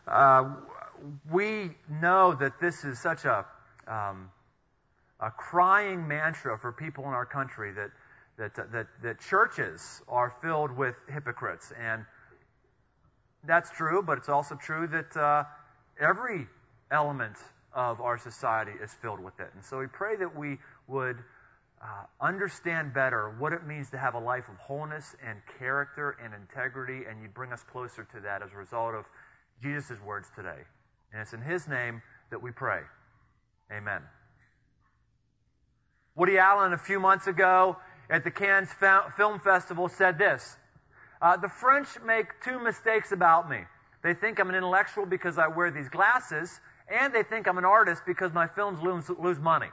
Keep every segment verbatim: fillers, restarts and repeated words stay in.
Uh, we know that this is such a um, a crying mantra for people in our country that that that that churches are filled with hypocrites, and that's true. But it's also true that uh, every element of our society is filled with it. And so we pray that we would uh, understand better what it means to have a life of wholeness and character and integrity, and you bring us closer to that as a result of Jesus' words today. And it's in His name that we pray. Amen. Woody Allen, a few months ago at the Cannes Film Festival, said this: uh, the French make two mistakes about me. They think I'm an intellectual because I wear these glasses, and they think I'm an artist because my films lose, lose money.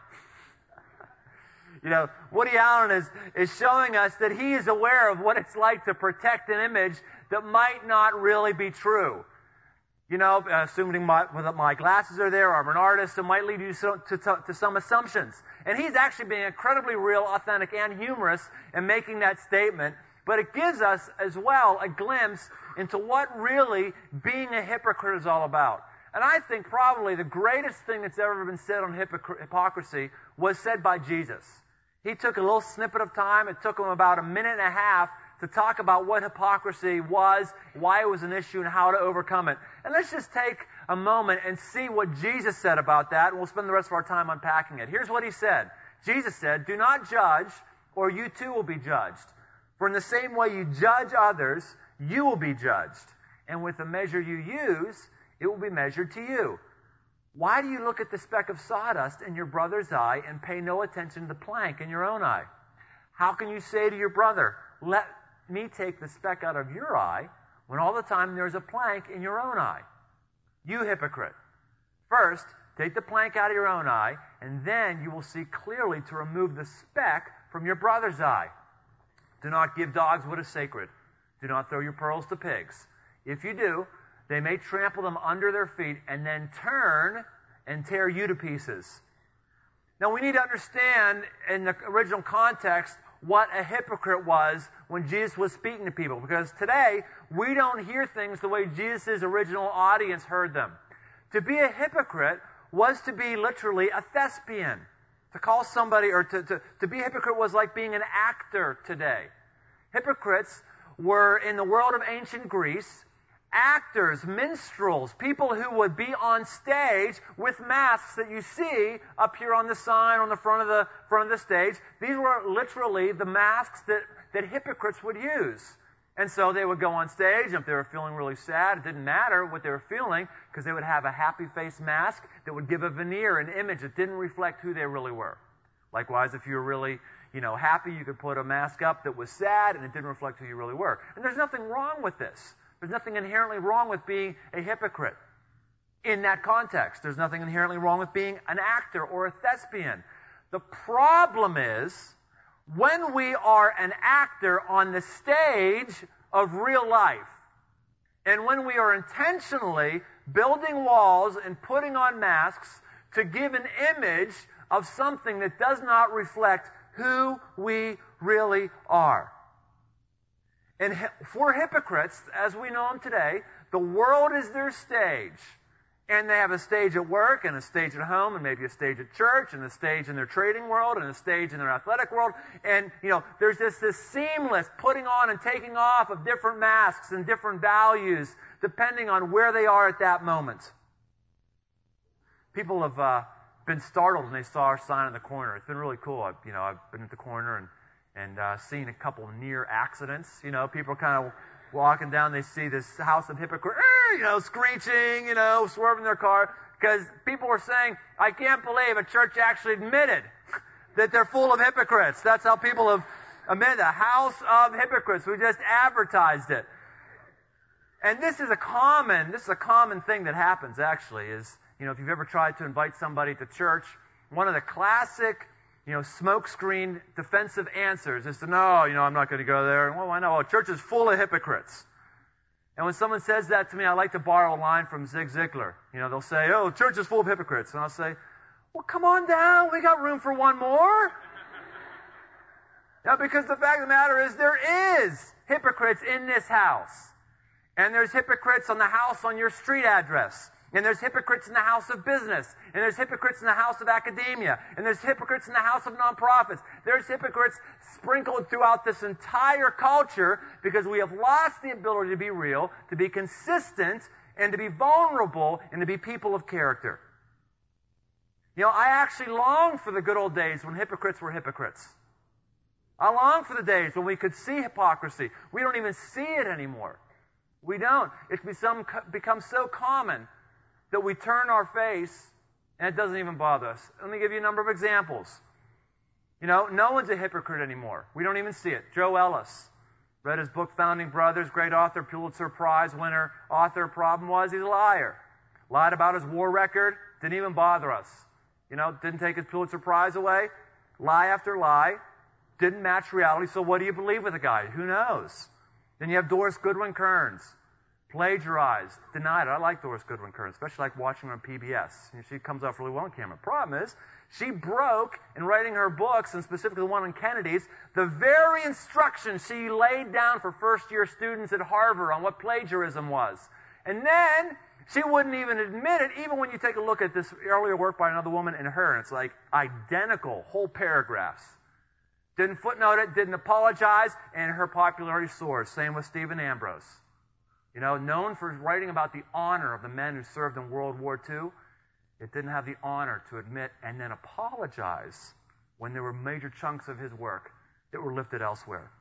You know, Woody Allen is, is showing us that he is aware of what it's like to protect an image that might not really be true. You know, assuming my, that my glasses are there, or I'm an artist, it might lead you to, to, to some assumptions. And he's actually being incredibly real, authentic, and humorous in making that statement. But it gives us, as well, a glimpse into what really being a hypocrite is all about. And I think probably the greatest thing that's ever been said on hypocr- hypocrisy was said by Jesus. He took a little snippet of time. It took him about a minute and a half to talk about what hypocrisy was, why it was an issue, and how to overcome it. And let's just take a moment and see what Jesus said about that, and we'll spend the rest of our time unpacking it. Here's what He said. Jesus said, "Do not judge, or you too will be judged. For in the same way you judge others, you will be judged. And with the measure you use, it will be measured to you. Why do you look at the speck of sawdust in your brother's eye and pay no attention to the plank in your own eye? How can you say to your brother, 'Let me take the speck out of your eye,' when all the time there's a plank in your own eye? You hypocrite! First, take the plank out of your own eye, and then you will see clearly to remove the speck from your brother's eye. Do not give dogs what is sacred. Do not throw your pearls to pigs. If you do, they may trample them under their feet and then turn and tear you to pieces." Now, we need to understand in the original context what a hypocrite was when Jesus was speaking to people, because today we don't hear things the way Jesus' original audience heard them. To be a hypocrite was to be literally a thespian. To call somebody, or to, to, to be a hypocrite was like being an actor today. Hypocrites were, in the world of ancient Greece, actors, minstrels, people who would be on stage with masks that you see up here on the sign on the front of the front of the stage. These were literally the masks that, that hypocrites would use. And so they would go on stage, and if they were feeling really sad, it didn't matter what they were feeling, because they would have a happy face mask that would give a veneer, an image that didn't reflect who they really were. Likewise, if you were really, you know, happy, you could put a mask up that was sad, and it didn't reflect who you really were. And there's nothing wrong with this. There's nothing inherently wrong with being a hypocrite in that context. There's nothing inherently wrong with being an actor or a thespian. The problem is when we are an actor on the stage of real life, and when we are intentionally building walls and putting on masks to give an image of something that does not reflect who we really are. And for hypocrites, as we know them today, the world is their stage. And they have a stage at work, and a stage at home, and maybe a stage at church, and a stage in their trading world, and a stage in their athletic world. And, you know, there's this, this seamless putting on and taking off of different masks and different values, depending on where they are at that moment. People have uh, been startled when they saw our sign in the corner. It's been really cool. I've, you know, I've been at the corner and and uh, seen a couple of near accidents. You know, people kind of walking down, they see this house of hypocrites, you know, screeching, you know, swerving their car, because people were saying, I can't believe a church actually admitted that they're full of hypocrites. That's how people have admitted, a house of hypocrites. We just advertised it. And this is a common, this is a common thing that happens, actually, is, you know, if you've ever tried to invite somebody to church, one of the classic, you know, smokescreen defensive answers is to, no, you know, I'm not going to go there. Well, why not? Well, church is full of hypocrites. And when someone says that to me, I like to borrow a line from Zig Ziglar. You know, they'll say, oh, church is full of hypocrites. And I'll say, well, come on down. We got room for one more. Now, because the fact of the matter is there is hypocrites in this house. And there's hypocrites on the house on your street address. And there's hypocrites in the house of business. And there's hypocrites in the house of academia. And there's hypocrites in the house of nonprofits. There's hypocrites sprinkled throughout this entire culture because we have lost the ability to be real, to be consistent, and to be vulnerable, and to be people of character. You know, I actually long for the good old days when hypocrites were hypocrites. I long for the days when we could see hypocrisy. We don't even see it anymore. We don't. It's become, become so common that we turn our face and it doesn't even bother us. Let me give you a number of examples. You know, no one's a hypocrite anymore. We don't even see it. Joe Ellis. Read his book, Founding Brothers, great author, Pulitzer Prize winner, author. Problem was, he's a liar. Lied about his war record, didn't even bother us. You know, didn't take his Pulitzer Prize away. Lie after lie. Didn't match reality, so what do you believe with the guy? Who knows? Then you have Doris Goodwin Kearns. Plagiarized. Denied it. I like Doris Goodwin Kearns, especially like watching her on P B S. You know, she comes off really well on camera. Problem is, she broke, in writing her books, and specifically the one on Kennedy's, the very instructions she laid down for first-year students at Harvard on what plagiarism was. And then, she wouldn't even admit it, even when you take a look at this earlier work by another woman and her, and it's like identical, whole paragraphs. Didn't footnote it, didn't apologize, and her popularity soars. Same with Stephen Ambrose. You know, known for writing about the honor of the men who served in World War Two, it didn't have the honor to admit and then apologize when there were major chunks of his work that were lifted elsewhere.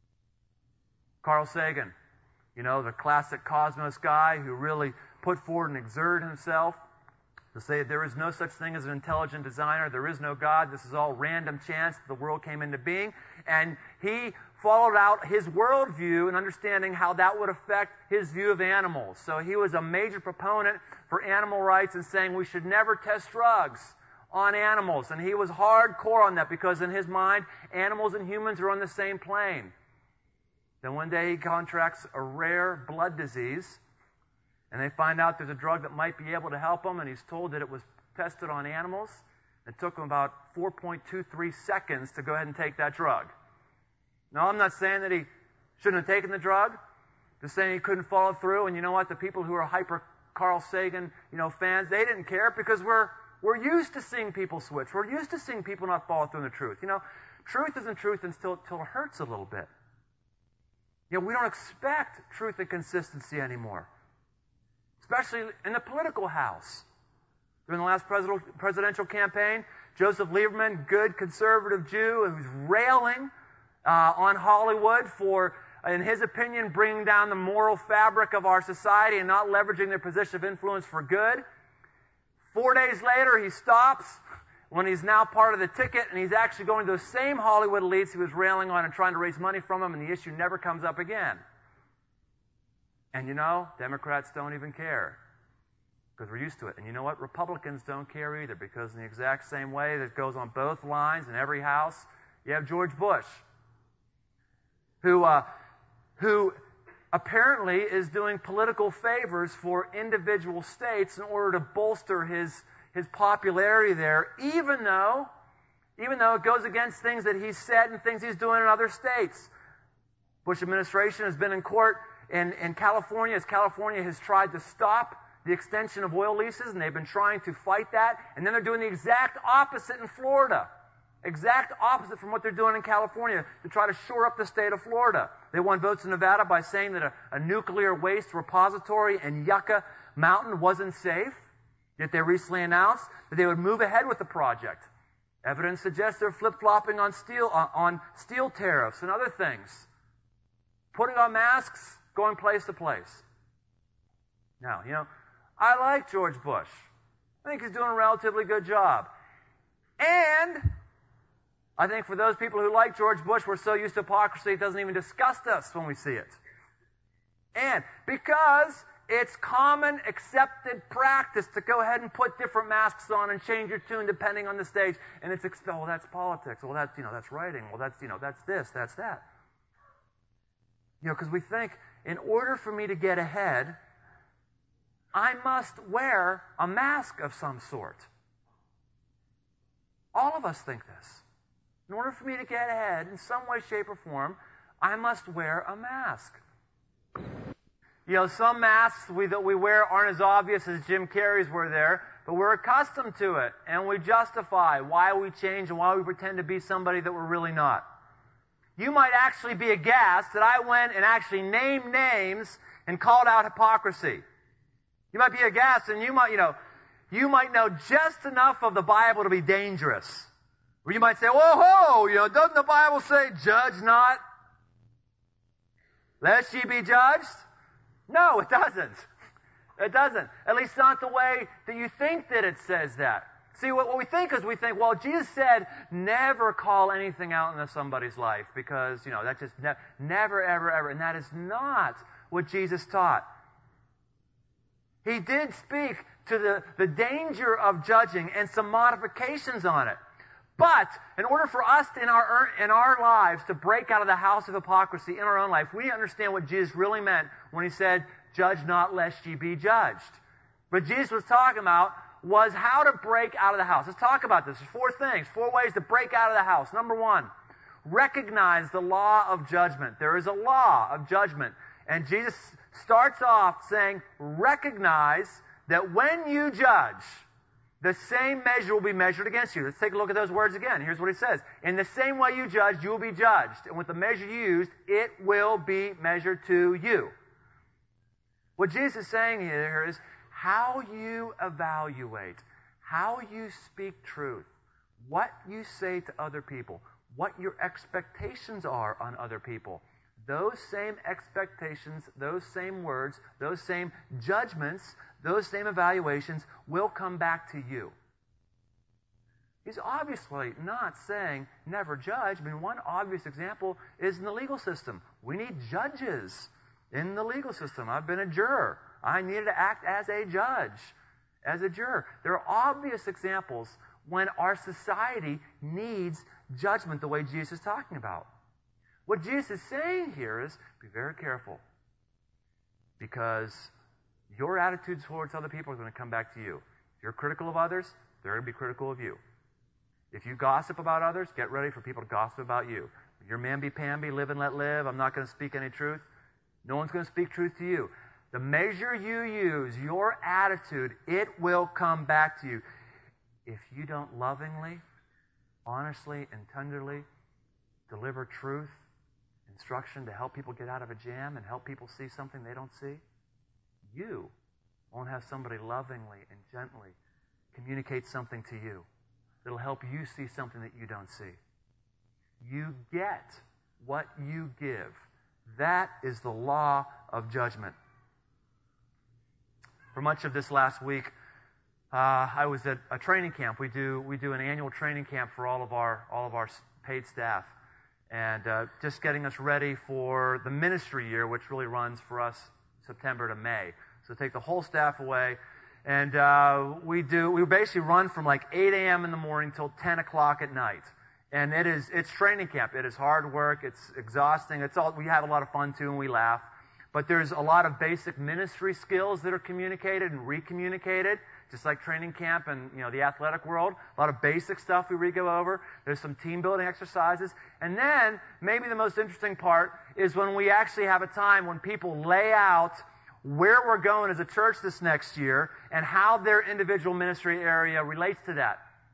Carl Sagan, you know, the classic cosmos guy who really put forward and exerted himself to say there is no such thing as an intelligent designer, there is no God, this is all random chance that the world came into being. And he followed out his worldview and understanding how that would affect his view of animals. So he was a major proponent for animal rights and saying we should never test drugs on animals. And he was hardcore on that because in his mind, animals and humans are on the same plane. Then one day he contracts a rare blood disease, and they find out there's a drug that might be able to help him, and he's told that it was tested on animals. It took him about four point two three seconds to go ahead and take that drug. Now, I'm not saying that he shouldn't have taken the drug. Just saying he couldn't follow through. And you know what? The people who are hyper Carl Sagan, you know, fans, they didn't care because we're we're used to seeing people switch. We're used to seeing people not follow through on the truth. You know, truth isn't truth until, until it hurts a little bit. You know, we don't expect truth and consistency anymore, especially in the political house. During the last presidential campaign, Joseph Lieberman, good conservative Jew, who's railing uh, on Hollywood for, in his opinion, bringing down the moral fabric of our society and not leveraging their position of influence for good. Four days later, he stops when he's now part of the ticket, and he's actually going to those same Hollywood elites he was railing on and trying to raise money from them, and the issue never comes up again. And you know, Democrats don't even care because we're used to it. And you know what? Republicans don't care either because in the exact same way that goes on both lines in every house, you have George Bush, who uh, who apparently is doing political favors for individual states in order to bolster his his popularity there, even though even though it goes against things that he's said and things he's doing in other states. Bush administration has been in court in, in California as California has tried to stop the extension of oil leases, and they've been trying to fight that. And then they're doing the exact opposite in Florida. Exact opposite from what they're doing in California to try to shore up the state of Florida. They won votes in Nevada by saying that a, a nuclear waste repository in Yucca Mountain wasn't safe. Yet they recently announced that they would move ahead with the project. Evidence suggests they're flip-flopping on steel, uh, on steel tariffs and other things. Putting on masks, going place to place. Now, you know, I like George Bush. I think he's doing a relatively good job. And I think for those people who like George Bush, we're so used to hypocrisy, it doesn't even disgust us when we see it. And because it's common, accepted practice to go ahead and put different masks on and change your tune depending on the stage, and it's, oh, well, that's politics. Well, that's, you know, that's writing. Well, that's, you know, that's this, that's that. You know, because we think, in order for me to get ahead, I must wear a mask of some sort. All of us think this. In order for me to get ahead in some way, shape, or form, I must wear a mask. You know, some masks we, that we wear aren't as obvious as Jim Carrey's were there, but we're accustomed to it, and we justify why we change and why we pretend to be somebody that we're really not. You might actually be aghast that I went and actually named names and called out hypocrisy. You might be aghast, and you might, you know, you might know just enough of the Bible to be dangerous. Or you might say, whoa, ho, you know, doesn't the Bible say, judge not, lest ye be judged? No, it doesn't. It doesn't. At least not the way that you think that it says that. See, what, what we think is we think, well, Jesus said, never call anything out into somebody's life because, you know, that just ne- never, ever, ever. And that is not what Jesus taught. He did speak to the, the danger of judging and some modifications on it. But in order for us to, in our in our lives to break out of the house of hypocrisy in our own life, we need to understand what Jesus really meant when he said, judge not lest ye be judged. What Jesus was talking about was how to break out of the house. Let's talk about this. There's four things, four ways to break out of the house. Number one, recognize the law of judgment. There is a law of judgment. And Jesus starts off saying, recognize that when you judge, the same measure will be measured against you. Let's take a look at those words again. Here's what he says. In the same way you judge, you will be judged. And with the measure you used, it will be measured to you. What Jesus is saying here is how you evaluate, how you speak truth, what you say to other people, what your expectations are on other people. Those same expectations, those same words, those same judgments, those same evaluations will come back to you. He's obviously not saying never judge. I mean, one obvious example is in the legal system. We need judges in the legal system. I've been a juror. I needed to act as a judge, as a juror. There are obvious examples when our society needs judgment the way Jesus is talking about. What Jesus is saying here is, be very careful, because your attitudes towards other people are going to come back to you. If you're critical of others, they're going to be critical of you. If you gossip about others, get ready for people to gossip about you. If you're mamby-pamby, live and let live, I'm not going to speak any truth, no one's going to speak truth to you. The measure you use, your attitude, it will come back to you. If you don't lovingly, honestly, and tenderly deliver truth, instruction to help people get out of a jam and help people see something they don't see, you won't have somebody lovingly and gently communicate something to you that'll help you see something that you don't see. You get what you give. That is the law of judgment. For much of this last week, uh, I was at a training camp. We do we do an annual training camp for all of our all of our paid staff, and uh, just getting us ready for the ministry year, which really runs for us September to May. So take the whole staff away, and uh, we do we basically run from like eight a.m. in the morning till ten o'clock at night. And it is it's training camp. It is hard work. It's exhausting. It's all we have a lot of fun too, and we laugh. But there's a lot of basic ministry skills that are communicated and recommunicated, just like training camp and, you know, the athletic world. A lot of basic stuff we re-go over. There's some team building exercises. And then maybe the most interesting part is when we actually have a time when people lay out where we're going as a church this next year and how their individual ministry area relates to that.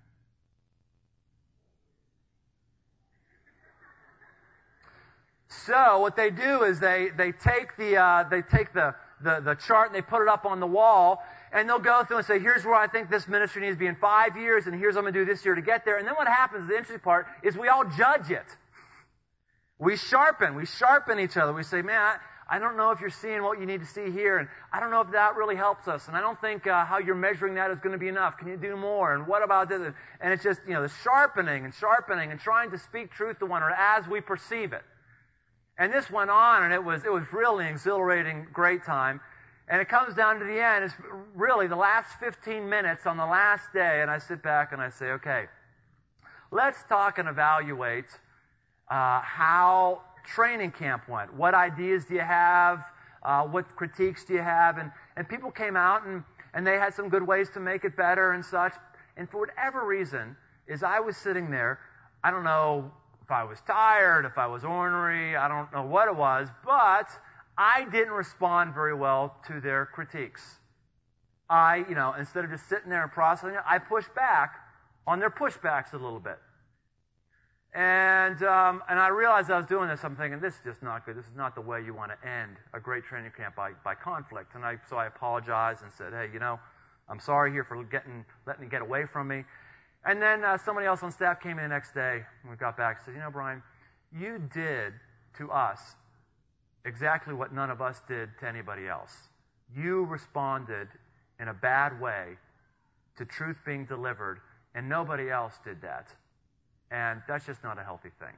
So what they do is they, they take the uh, they take the, the, the chart and they put it up on the wall, and they'll go through and say, here's where I think this ministry needs to be in five years, and here's what I'm going to do this year to get there. And then what happens, the interesting part, is we all judge it. We sharpen. We sharpen each other. We say, man, I, I don't know if you're seeing what you need to see here, and I don't know if that really helps us, and I don't think uh, how you're measuring that is going to be enough. Can you do more? And what about this? And it's just, you know, the sharpening and sharpening and trying to speak truth to one another as we perceive it. And this went on, and it was it was really an exhilarating, great time. And it comes down to the end. It's really the last fifteen minutes on the last day, and I sit back and I say, okay, let's talk and evaluate uh, how training camp went. What ideas do you have? Uh, what critiques do you have? And, and people came out, and, and they had some good ways to make it better and such. And for whatever reason, as I was sitting there, I don't know if I was tired, if I was ornery, I don't know what it was, but I didn't respond very well to their critiques. I, you know, instead of just sitting there and processing it, I pushed back on their pushbacks a little bit. And um, and I realized I was doing this. I'm thinking, this is just not good. This is not the way you want to end a great training camp, by, by conflict. And I so I apologized and said, hey, you know, I'm sorry here for getting letting it get away from me. And then uh, somebody else on staff came in the next day when we got back and said, you know, Brian, you did to us exactly what none of us did to anybody else. You responded in a bad way to truth being delivered, and nobody else did that. And that's just not a healthy thing.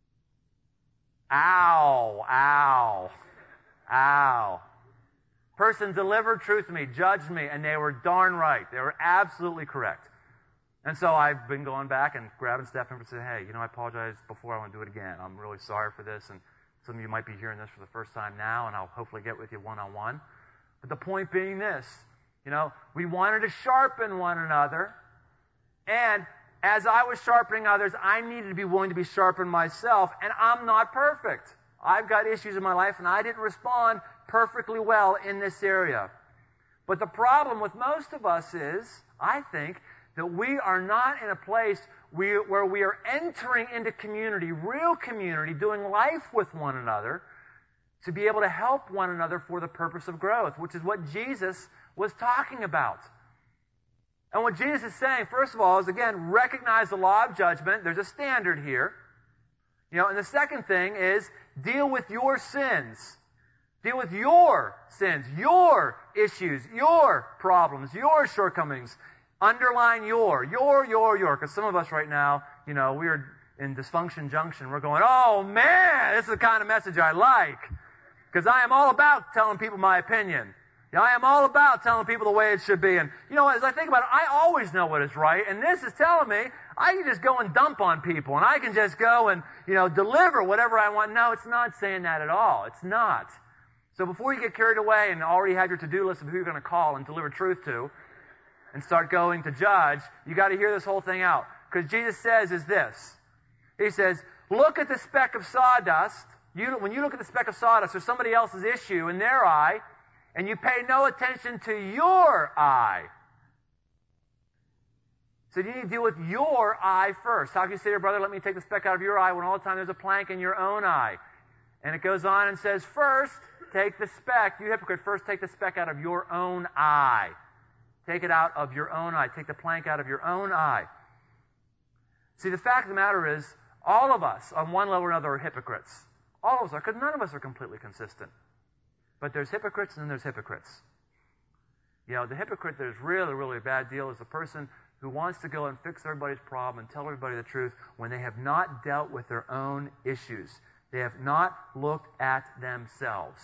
Ow, ow, ow. Person delivered truth to me, judged me, and they were darn right. They were absolutely correct. And so I've been going back and grabbing staff members and saying, hey, you know, I apologize before. I want to do it again. I'm really sorry for this. And some of you might be hearing this for the first time now, and I'll hopefully get with you one-on-one. But the point being this, you know, we wanted to sharpen one another, and as I was sharpening others, I needed to be willing to be sharpened myself, and I'm not perfect. I've got issues in my life, and I didn't respond perfectly well in this area. But the problem with most of us is, I think, that we are not in a place we, where we are entering into community, real community, doing life with one another, to be able to help one another for the purpose of growth, which is what Jesus was talking about. And what Jesus is saying, first of all, is, again, recognize the law of judgment. There's a standard here. You know, and the second thing is deal with your sins. Deal with your sins, your issues, your problems, your shortcomings. Underline your, your, your, your. Because some of us right now, you know, we're in dysfunction junction. We're going, oh, man, this is the kind of message I like. Because I am all about telling people my opinion. You know, I am all about telling people the way it should be. And, you know, as I think about it, I always know what is right. And this is telling me I can just go and dump on people. And I can just go and, you know, deliver whatever I want. No, it's not saying that at all. It's not. So before you get carried away and already have your to-do list of who you're going to call and deliver truth to and start going to judge, you got to hear this whole thing out. Because Jesus says is this. He says, look at the speck of sawdust. You, when you look at the speck of sawdust or somebody else's issue in their eye, and you pay no attention to your eye. So you need to deal with your eye first. How can you say to your brother, let me take the speck out of your eye, when all the time there's a plank in your own eye? And it goes on and says, first, take the speck. You hypocrite, first take the speck out of your own eye. Take it out of your own eye. Take the plank out of your own eye. See, the fact of the matter is, all of us, on one level or another, are hypocrites. All of us are, because none of us are completely consistent. But there's hypocrites and then there's hypocrites. You know, the hypocrite that is really, really a bad deal is the person who wants to go and fix everybody's problem and tell everybody the truth when they have not dealt with their own issues. They have not looked at themselves.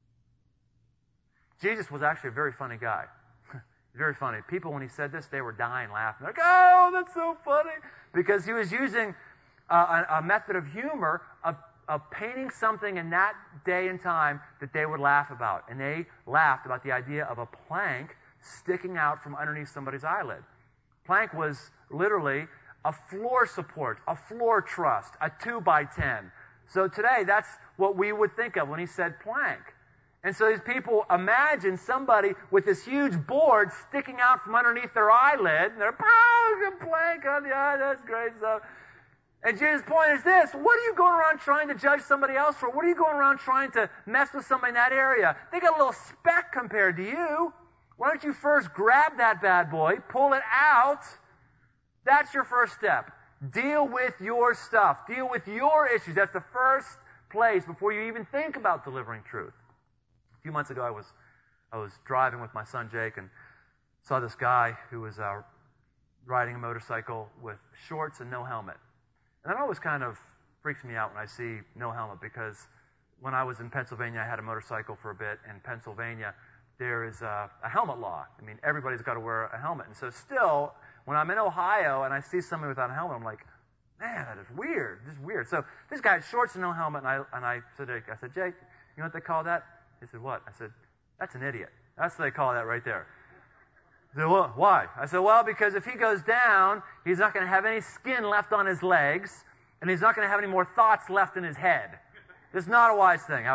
Jesus was actually a very funny guy. Very funny. People, when he said this, they were dying laughing. They're like, oh, that's so funny. Because he was using uh, a, a method of humor of of painting something in that day and time that they would laugh about. And they laughed about the idea of a plank sticking out from underneath somebody's eyelid. Plank was literally a floor support, a floor truss, a two by ten. So today, that's what we would think of when he said plank. And so these people imagine somebody with this huge board sticking out from underneath their eyelid, and they're, oh, a plank on the eye, that's great stuff. And Jesus' point is this: what are you going around trying to judge somebody else for? What are you going around trying to mess with somebody in that area? They got a little speck compared to you. Why don't you first grab that bad boy, pull it out? That's your first step. Deal with your stuff. Deal with your issues. That's the first place before you even think about delivering truth. A few months ago, I was I was driving with my son Jake and saw this guy who was uh, riding a motorcycle with shorts and no helmet. And that always kind of freaks me out when I see no helmet, because when I was in Pennsylvania, I had a motorcycle for a bit. In Pennsylvania, there is a, a helmet law. I mean, everybody's got to wear a helmet. And so still, when I'm in Ohio and I see somebody without a helmet, I'm like, man, that is weird. This is weird. So this guy had shorts and no helmet, and I and I said, I said, Jake, you know what they call that? He said, what? I said, that's an idiot. That's what they call that right there. He said, well, why? I said, well, because if he goes down, he's not going to have any skin left on his legs, and he's not going to have any more thoughts left in his head. It's not a wise thing. I was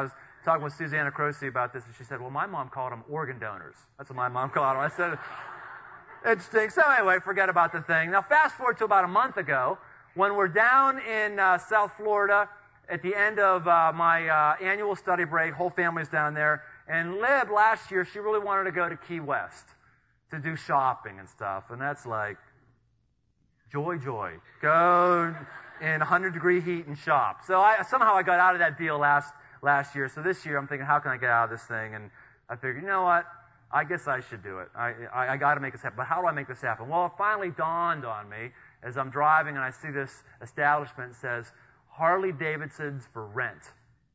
talking with Susanna Croce about this, and she said, well, my mom called them organ donors. That's what my mom called them. I said, interesting. So anyway, forget about the thing. Now, fast forward to about a month ago, when we're down in uh, South Florida at the end of uh, my uh, annual study break, whole family's down there, and Lib, last year, she really wanted to go to Key West to do shopping and stuff, and that's like, joy, joy. Go in one hundred degree heat and shop. So I, somehow I got out of that deal last last year. So this year I'm thinking, how can I get out of this thing? And I figured, you know what? I guess I should do it. I, I, I got to make this happen. But how do I make this happen? Well, it finally dawned on me as I'm driving and I see this establishment that says, Harley Davidson's for rent.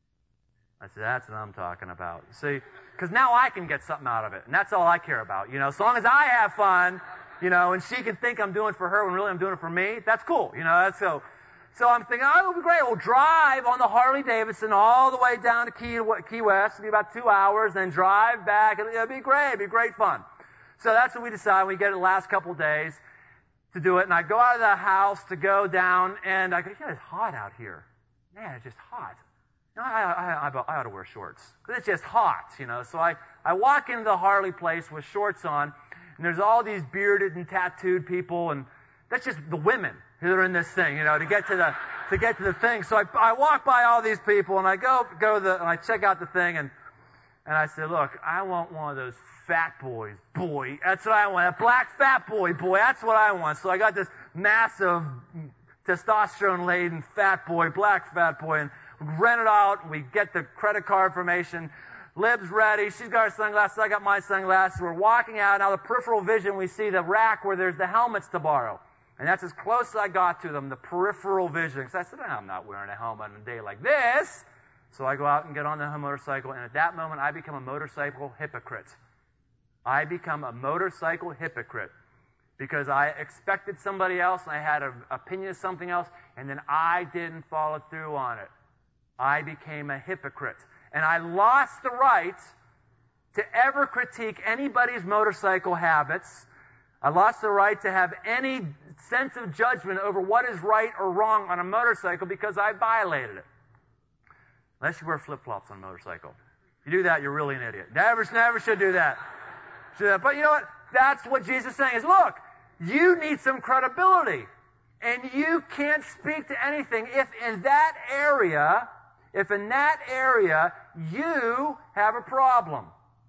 I said, that's what I'm talking about. See, because now I can get something out of it. And that's all I care about. You know, as long as I have fun, you know, and she can think I'm doing it for her when really I'm doing it for me, that's cool. You know, that's so. So I'm thinking, oh, it'll be great. We'll drive on the Harley Davidson all the way down to Key, Key West. It'll be about two hours, then drive back. It'll, it'll be great. It'll be great fun. So that's what we decided. We get it the last couple of days to do it. And I go out of the house to go down, and I go, yeah, it's hot out here. Man, it's just hot. You know, I, I, I, I ought to wear shorts because it's just hot, you know. So I, I walk into the Harley place with shorts on, and there's all these bearded and tattooed people, and that's just the women who are in this thing, you know, to get to the to get to the thing. So I, I walk by all these people, and I go go to the and I check out the thing, and and I say, look, I want one of those fat boys, boy. That's what I want, a black fat boy, boy. That's what I want. So I got this massive testosterone-laden fat boy, black fat boy, and we rent it out. And we get the credit card information. Lib's ready. She's got her sunglasses. I got my sunglasses. We're walking out. Now, the peripheral vision, we see the rack where there's the helmets to borrow. And that's as close as I got to them, the peripheral vision. Because I said, I'm not wearing a helmet on a day like this. So I go out and get on the motorcycle. And at that moment, I become a motorcycle hypocrite. I become a motorcycle hypocrite. Because I expected somebody else, and I had an opinion of something else, and then I didn't follow through on it. I became a hypocrite. And I lost the right to ever critique anybody's motorcycle habits. I lost the right to have any sense of judgment over what is right or wrong on a motorcycle because I violated it. Unless you wear flip-flops on a motorcycle. If you do that, you're really an idiot. Never, never should do that. Should do that. But you know what? That's what Jesus is saying is, look, you need some credibility. And you can't speak to anything if in that area... If in that area you have a problem.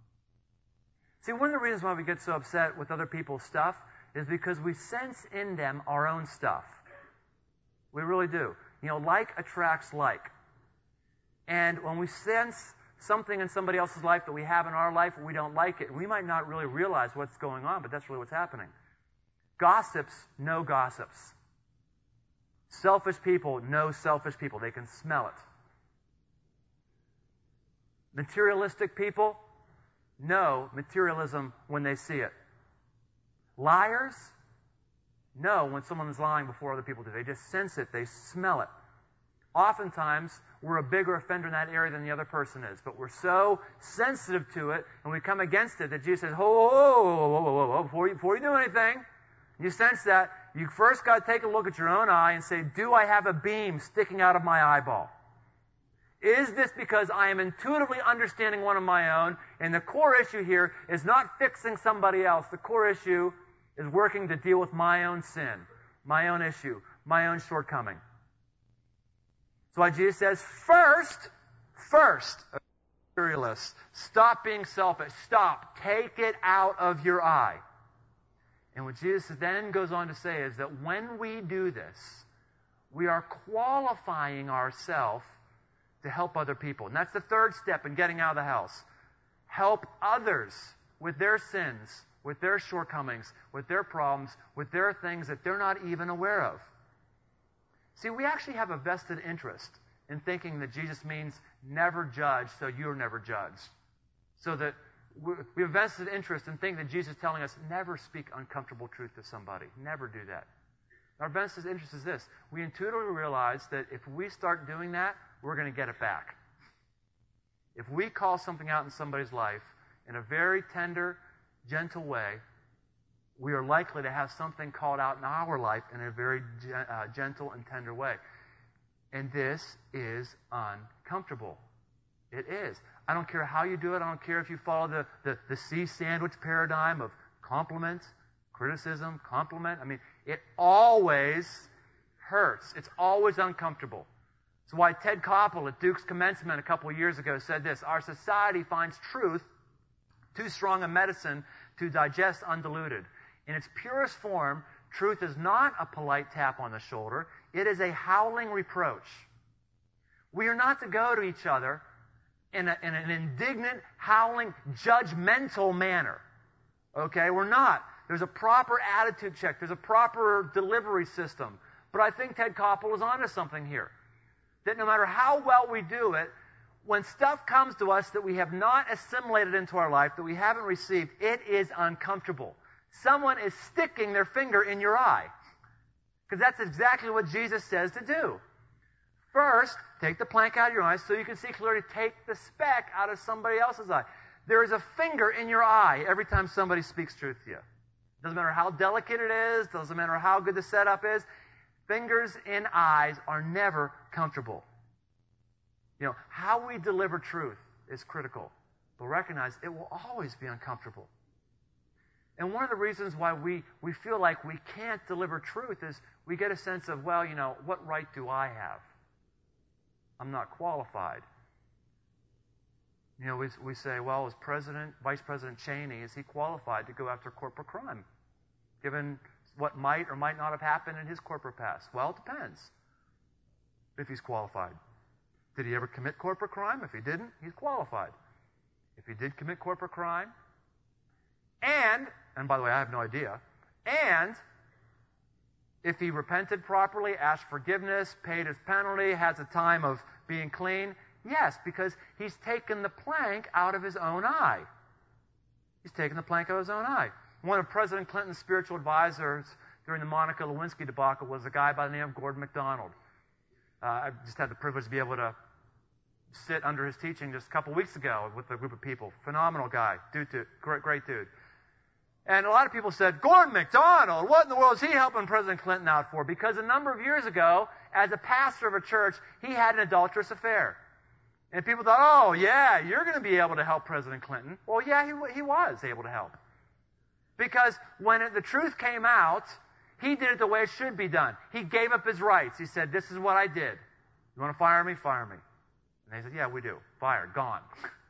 See, one of the reasons why we get so upset with other people's stuff is because we sense in them our own stuff. We really do. You know, like attracts like. And when we sense something in somebody else's life that we have in our life and we don't like it, we might not really realize what's going on, but that's really what's happening. Gossips know gossips. Selfish people know selfish people. They can smell it. Materialistic people know materialism when they see it. Liars know when someone is lying before other people do. They just sense it. They smell it. Oftentimes, we're a bigger offender in that area than the other person is, but we're so sensitive to it, and we come against it that Jesus says, whoa, whoa, whoa, whoa, whoa, whoa, before you, before you do anything, you sense that, you first got to take a look at your own eye and say, do I have a beam sticking out of my eyeball? Is this because I am intuitively understanding one of my own, and the core issue here is not fixing somebody else. The core issue is working to deal with my own sin, my own issue, my own shortcoming. That's why Jesus says, first, first, materialist, stop being selfish. Stop. Take it out of your eye. And what Jesus then goes on to say is that when we do this, we are qualifying ourselves to help other people. And that's the third step in getting out of the house. Help others with their sins, with their shortcomings, with their problems, with their things that they're not even aware of. See, we actually have a vested interest in thinking that Jesus means never judge, so you're never judged. So that we have a vested interest in thinking that Jesus is telling us never speak uncomfortable truth to somebody. Never do that. Our vested interest is this. We intuitively realize that if we start doing that, we're going to get it back. If we call something out in somebody's life in a very tender, gentle way, we are likely to have something called out in our life in a very uh, gentle and tender way. And this is uncomfortable. It is. I don't care how you do it. I don't care if you follow the, the, the C sandwich paradigm of compliment, criticism, compliment. I mean, it always hurts. It's always uncomfortable. That's why Ted Koppel at Duke's commencement a couple of years ago said this: our society finds truth too strong a medicine to digest undiluted. In its purest form, truth is not a polite tap on the shoulder. It is a howling reproach. We are not to go to each other in, a, in an indignant, howling, judgmental manner. Okay? We're not. There's a proper attitude check. There's a proper delivery system. But I think Ted Koppel is onto something here. That no matter how well we do it, when stuff comes to us that we have not assimilated into our life, that we haven't received, it is uncomfortable. Someone is sticking their finger in your eye. Because that's exactly what Jesus says to do. First, take the plank out of your eye so you can see clearly. Take the speck out of somebody else's eye. There is a finger in your eye every time somebody speaks truth to you. Doesn't matter how delicate it is. Doesn't matter how good the setup is. Fingers in eyes are never comfortable. You know, how we deliver truth is critical. But recognize it will always be uncomfortable. And one of the reasons why we, we feel like we can't deliver truth is we get a sense of, well, you know, what right do I have? I'm not qualified. You know, we, we say, well, is President, Vice President Cheney, is he qualified to go after corporate crime, given what might or might not have happened in his corporate past? Well, it depends if he's qualified. Did he ever commit corporate crime? If he didn't, he's qualified. If he did commit corporate crime, and, and by the way, I have no idea, and if he repented properly, asked forgiveness, paid his penalty, has a time of being clean, yes, because he's taken the plank out of his own eye. He's taken the plank out of his own eye. One of President Clinton's spiritual advisors during the Monica Lewinsky debacle was a guy by the name of Gordon MacDonald. Uh, I just had the privilege to be able to sit under his teaching just a couple weeks ago with a group of people. Phenomenal guy. Dude, dude, great, great dude. And a lot of people said, Gordon MacDonald, what in the world is he helping President Clinton out for? Because a number of years ago, as a pastor of a church, he had an adulterous affair. And people thought, oh, yeah, you're going to be able to help President Clinton. Well, yeah, he, he was able to help. Because when it, the truth came out, he did it the way it should be done. He gave up his rights. He said, this is what I did. You want to fire me? Fire me. And they said, yeah, we do. Fired. Gone.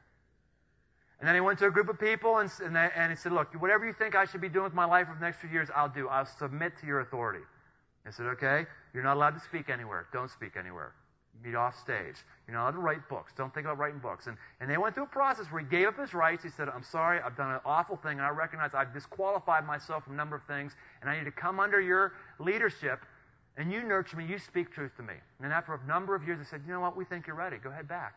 And then he went to a group of people and, and, they, and he said, look, whatever you think I should be doing with my life for the next few years, I'll do. I'll submit to your authority. They said, okay, you're not allowed to speak anywhere. Don't speak anywhere. Meet off stage. You're not allowed to write books. Don't think about writing books. And, and they went through a process where he gave up his rights. He said, I'm sorry, I've done an awful thing, and I recognize I've disqualified myself from a number of things, and I need to come under your leadership, and you nurture me, you speak truth to me. And then after a number of years, they said, you know what, we think you're ready. Go ahead back.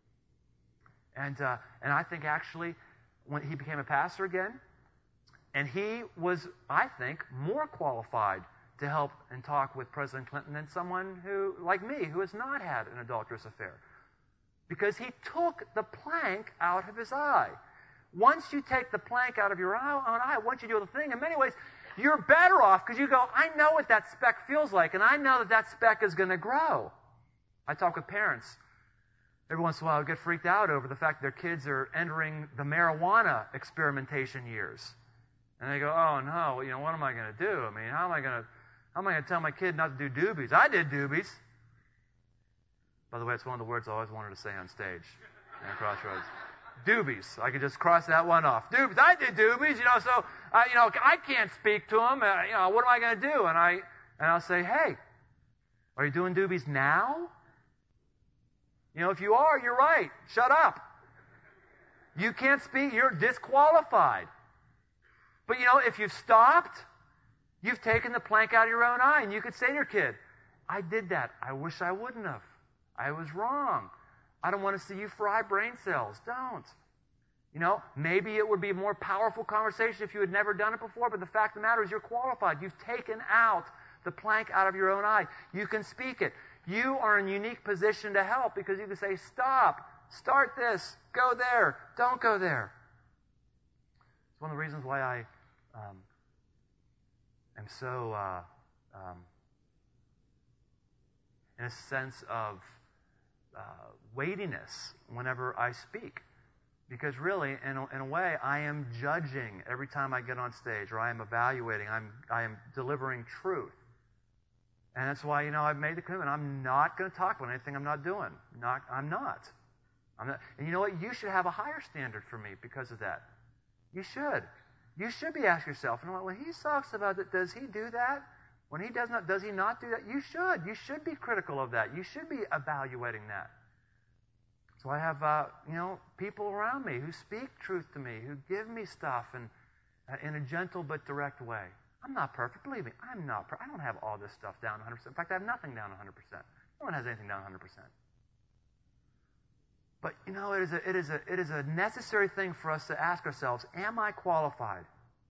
And uh, and I think actually when he became a pastor again, and he was, I think, more qualified to help and talk with President Clinton than someone who, like me, who has not had an adulterous affair. Because he took the plank out of his eye. Once you take the plank out of your own eye, once you do the thing, in many ways, you're better off because you go, I know what that speck feels like, and I know that that speck is going to grow. I talk with parents. Every once in a while, I get freaked out over the fact that their kids are entering the marijuana experimentation years. And they go, oh, no, you know, what am I going to do? I mean, how am I going to how am I going to tell my kid not to do doobies? I did doobies. By the way, it's one of the words I always wanted to say on stage at Crossroads. Doobies. I could just cross that one off. Doobies. I did doobies, you know, so, uh, you know, I can't speak to them. Uh, you know, what am I going to do? And, I, and I'll say, hey, are you doing doobies now? You know, if you are, you're right. Shut up. You can't speak. You're disqualified. But, you know, if you've stopped, you've taken the plank out of your own eye. And you could say to your kid, I did that. I wish I wouldn't have. I was wrong. I don't want to see you fry brain cells. Don't. You know, maybe it would be a more powerful conversation if you had never done it before, but the fact of the matter is you're qualified. You've taken out the plank out of your own eye. You can speak it. You are in a unique position to help because you can say, stop, start this, go there, don't go there. It's one of the reasons why I um, am so, uh, um, in a sense of uh, weightiness whenever I speak. Because really, in a, in a way, I am judging every time I get on stage, or I am evaluating, I'm, I am delivering truth. And that's why, you know, I've made the commitment. I'm not going to talk about anything I'm not doing. Not, I'm not. I'm not. And you know what? You should have a higher standard for me because of that. You should. You should be asking yourself, you know what, when he talks about it, does he do that? When he does not, does he not do that? You should. You should be critical of that. You should be evaluating that. So I have, uh, you know, people around me who speak truth to me, who give me stuff in, uh, in a gentle but direct way. I'm not perfect. Believe me, I'm not perfect. I don't have all this stuff down one hundred percent. In fact, I have nothing down one hundred percent. No one has anything down one hundred percent. But, you know, it is a, it is a, it is a necessary thing for us to ask ourselves, am I qualified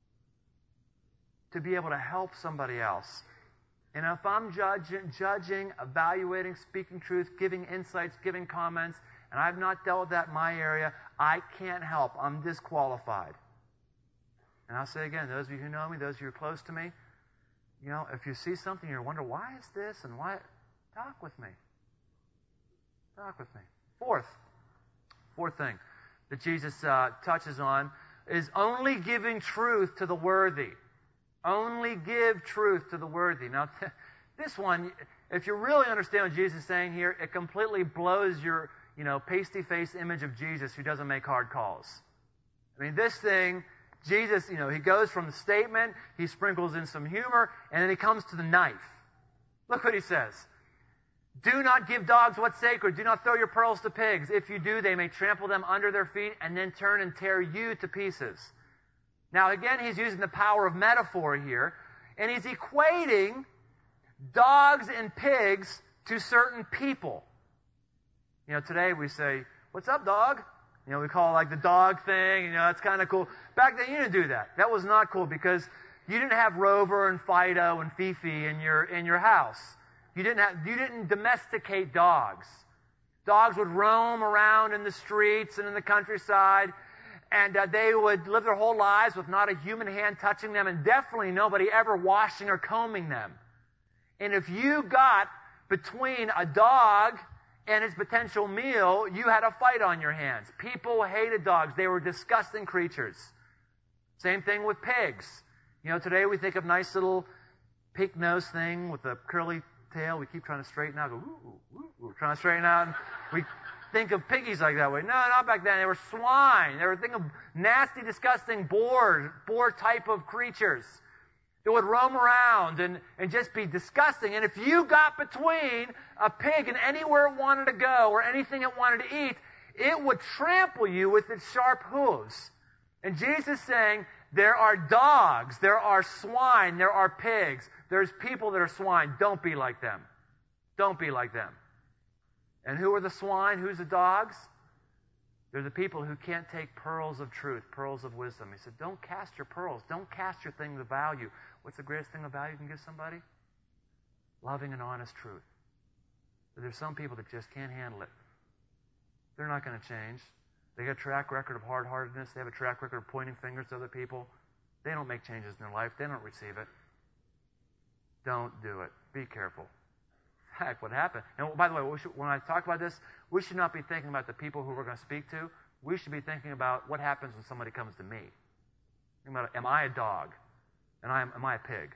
to be able to help somebody else? And if I'm judging, judging, evaluating, speaking truth, giving insights, giving comments, and I've not dealt with that in my area, I can't help. I'm disqualified. And I'll say again, those of you who know me, those of you who are close to me, you know, if you see something, you wonder, why is this and why? Talk with me. Talk with me. Fourth, fourth thing that Jesus uh, touches on is only giving truth to the worthy. Only give truth to the worthy. Now, this one, if you really understand what Jesus is saying here, it completely blows your, you know, pasty-faced image of Jesus who doesn't make hard calls. I mean, this thing, Jesus, you know, he goes from the statement, he sprinkles in some humor, and then he comes to the knife. Look what he says. Do not give dogs what's sacred. Do not throw your pearls to pigs. If you do, they may trample them under their feet and then turn and tear you to pieces. Now, again, he's using the power of metaphor here, and he's equating dogs and pigs to certain people. You know, today we say, what's up, dog? You know, we call it like the dog thing, you know, it's kind of cool. Back then, you didn't do that. That was not cool because you didn't have Rover and Fido and Fifi in your in your house. You didn't have, you didn't domesticate dogs. Dogs would roam around in the streets and in the countryside, and uh, they would live their whole lives with not a human hand touching them, and definitely nobody ever washing or combing them. And if you got between a dog and its potential meal, you had a fight on your hands. People hated dogs. They were disgusting creatures. Same thing with pigs. You know, today we think of nice little pink nose thing with a curly tail. We keep trying to straighten out. Go, ooh, ooh, ooh, we're trying to straighten out. And we think of piggies like that way. No, not back then. They were swine. They were thinking of nasty, disgusting boar, boar type of creatures. It would roam around and, and just be disgusting. And if you got between a pig and anywhere it wanted to go or anything it wanted to eat, it would trample you with its sharp hooves. And Jesus is saying, there are dogs, there are swine, there are pigs. There's people that are swine. Don't be like them. Don't be like them. And who are the swine? Who's the dogs? They're the people who can't take pearls of truth, pearls of wisdom. He said, don't cast your pearls. Don't cast your thing of value. What's the greatest thing of value you can give somebody? Loving and honest truth. But there's some people that just can't handle it. They're not going to change. They got a track record of hard-heartedness. They have a track record of pointing fingers to other people. They don't make changes in their life. They don't receive it. Don't do it. Be careful. In fact, what happened? And by the way, we should, when I talk about this, we should not be thinking about the people who we're going to speak to. We should be thinking about what happens when somebody comes to me. Think about, am I a dog? And I am, am I a pig?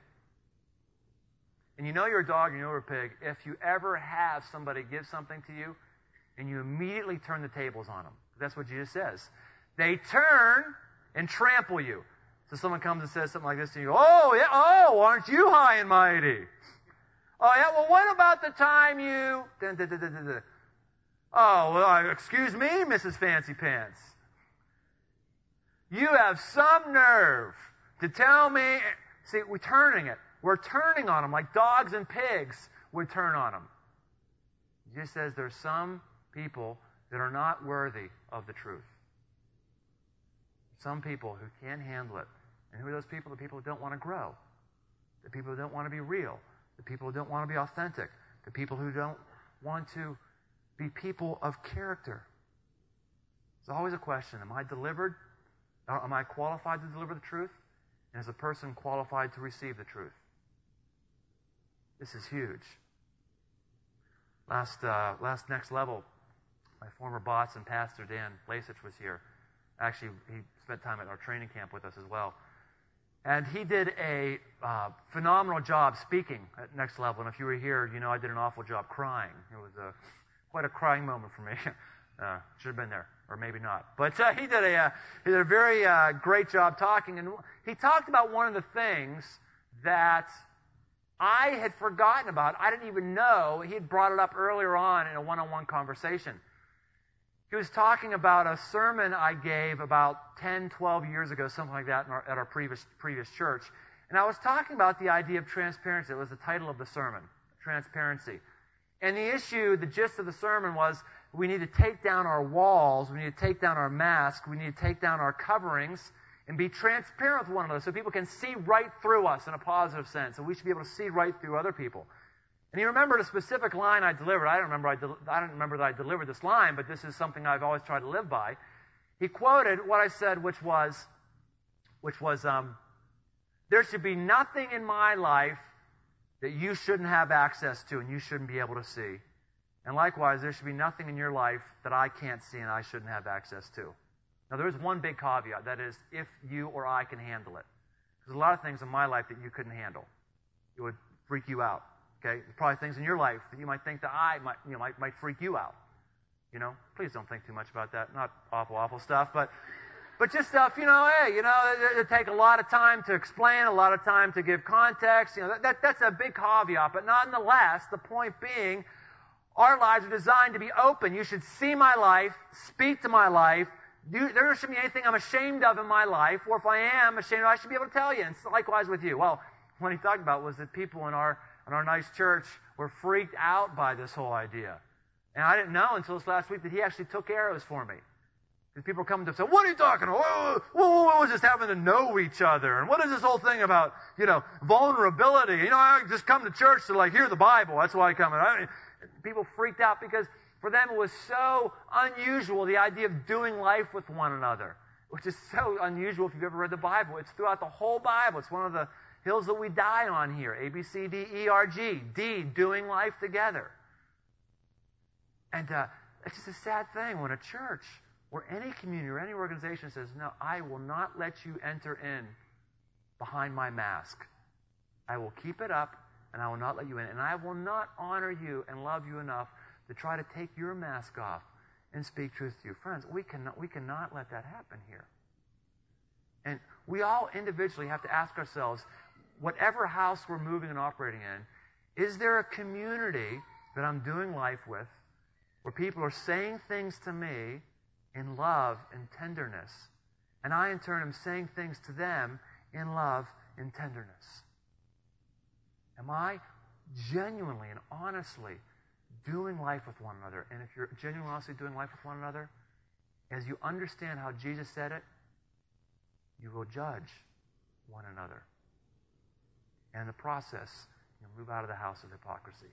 And you know you're a dog, you know you're a pig, if you ever have somebody give something to you and you immediately turn the tables on them. That's what Jesus says. They turn and trample you. So someone comes and says something like this to you. Oh, yeah, oh, aren't you high and mighty? Oh, yeah, well, what about the time you... Dun, dun, dun, dun, dun, dun. Oh, well, uh, excuse me, Missus Fancy Pants. You have some nerve to tell me... See, we're turning it. We're turning on them like dogs and pigs would turn on them. Jesus says there's some people that are not worthy of the truth. Some people who can't handle it. And who are those people? The people who don't want to grow. The people who don't want to be real. The people who don't want to be authentic. The people who don't want to be people of character. It's always a question. Am I delivered? Am I qualified to deliver the truth? And is a person qualified to receive the truth? This is huge. Last, uh, last next level My former boss and pastor, Dan Lasich, was here. Actually, he spent time at our training camp with us as well. And he did a uh, phenomenal job speaking at Next Level. And if you were here, you know I did an awful job crying. It was a, quite a crying moment for me. uh, should have been there, or maybe not. But uh, he did a uh, he did a very uh, great job talking. And he talked about one of the things that I had forgotten about. I didn't even know. He had brought it up earlier on in a one-on-one conversation. He was talking about a sermon I gave about ten, twelve years ago, something like that, in our, at our previous previous church. And I was talking about the idea of transparency. It was the title of the sermon, transparency. And the issue, the gist of the sermon was we need to take down our walls, we need to take down our masks, we need to take down our coverings, and be transparent with one another so people can see right through us in a positive sense. And we should be able to see right through other people. And he remembered a specific line I delivered. I don't remember I, del- I don't remember that I delivered this line, but this is something I've always tried to live by. He quoted what I said, which was, which was, um, there should be nothing in my life that you shouldn't have access to and you shouldn't be able to see. And likewise, there should be nothing in your life that I can't see and I shouldn't have access to. Now, there is one big caveat. That is, if you or I can handle it. There's a lot of things in my life that you couldn't handle. It would freak you out. Okay, there's probably things in your life that you might think that I might, you know, might, might freak you out. You know, please don't think too much about that. Not awful, awful stuff, but, but just stuff. You know, hey, you know, it, it take a lot of time to explain, a lot of time to give context. You know, that, that that's a big caveat. But nonetheless, the point being, our lives are designed to be open. You should see my life, speak to my life. You, there shouldn't be anything I'm ashamed of in my life, or if I am ashamed of, I should be able to tell you. And likewise with you. Well, what he talked about was that people in our in our nice church were freaked out by this whole idea. And I didn't know until this last week that he actually took arrows for me. Because people come to him and say, what are you talking about? What, what was this having to know each other? And what is this whole thing about, you know, vulnerability? You know, I just come to church to, like, hear the Bible. That's why I come. And I, people freaked out because for them it was so unusual, the idea of doing life with one another, which is so unusual if you've ever read the Bible. It's throughout the whole Bible. It's one of the hills that we die on here. A, B, C, D, E, R, G. D, doing life together. And uh, it's just a sad thing when a church or any community or any organization says, no, I will not let you enter in behind my mask. I will keep it up and I will not let you in. And I will not honor you and love you enough to try to take your mask off and speak truth to you. Friends, we cannot, we cannot let that happen here. And we all individually have to ask ourselves, whatever house we're moving and operating in, is there a community that I'm doing life with where people are saying things to me in love and tenderness, and I in turn am saying things to them in love and tenderness? Am I genuinely and honestly doing life with one another? And if you're genuinely and honestly doing life with one another, as you understand how Jesus said it, you will judge one another. And in the process, you'll move out of the house of hypocrisy.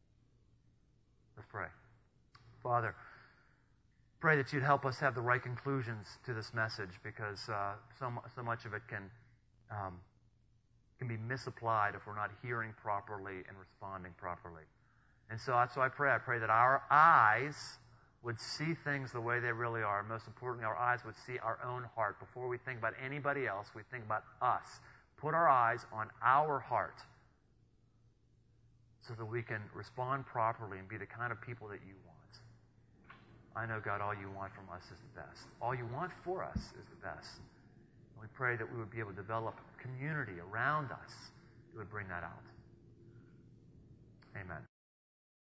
Let's pray. Father, pray that you'd help us have the right conclusions to this message, because uh, so, so much of it can, um, can be misapplied if we're not hearing properly and responding properly. And so that's why I pray. I pray that our eyes would see things the way they really are. And most importantly, our eyes would see our own heart. Before we think about anybody else, we think about us. Put our eyes on our heart so that we can respond properly and be the kind of people that you want. I know, God, all you want from us is the best. All you want for us is the best. And we pray that we would be able to develop community around us that would bring that out.